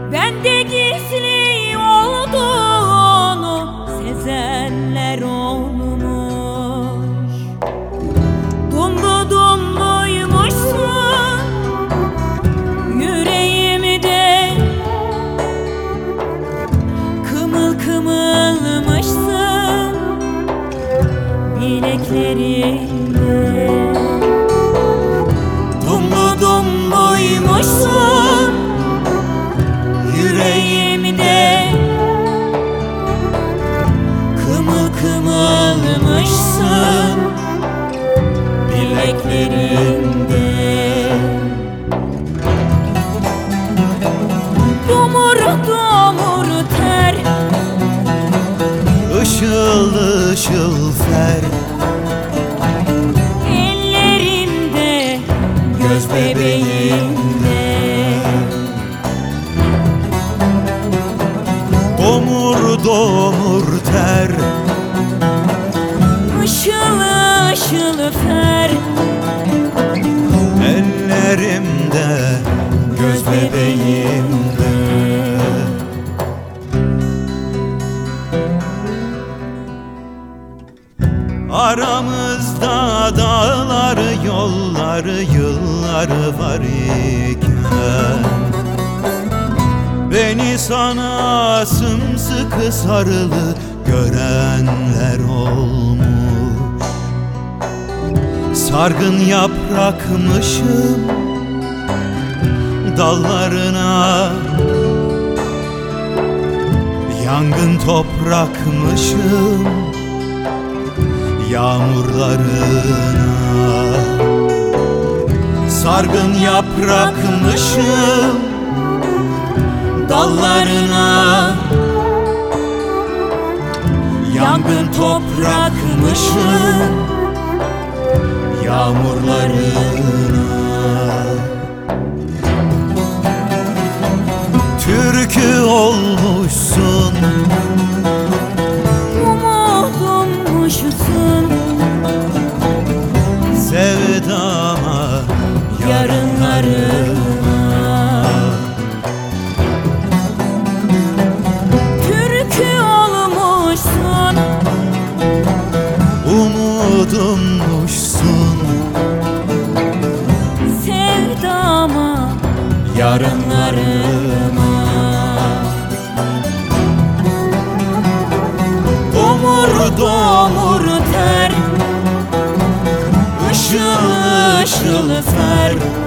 Bende gizli olduğunu sezenler olmuş. Dumlu dumluymuşsun yüreğimde, kımıl kımılmışsın bileklerimde. Dumlu dumluymuşsun yüreğimde, kımıl kımılmışsın bileklerimde. Dumur dumur ter, Işıl ışıl fer, ellerimde, göz bebeğimde. domur domur ter, Işıl ışıl fer, ellerimde, göz bebeğimde. Aramızda dağlar, yollar, yıllar var iken beni sana sımsıkı sarılı görenler olmuş. Sargın yaprakmışım dallarına, yangın toprakmışım yağmurlarına. Sargın yaprakmışım dallarına, yangın toprakmışım yağmurlarına. Türkü olmuşsun, umudummuşsun sevdama, yarınlarıma. Türkü olmuşsun, umudummuşsun sevdama, yarınlarıma. Domur domur ter, ışıl ışıl fer,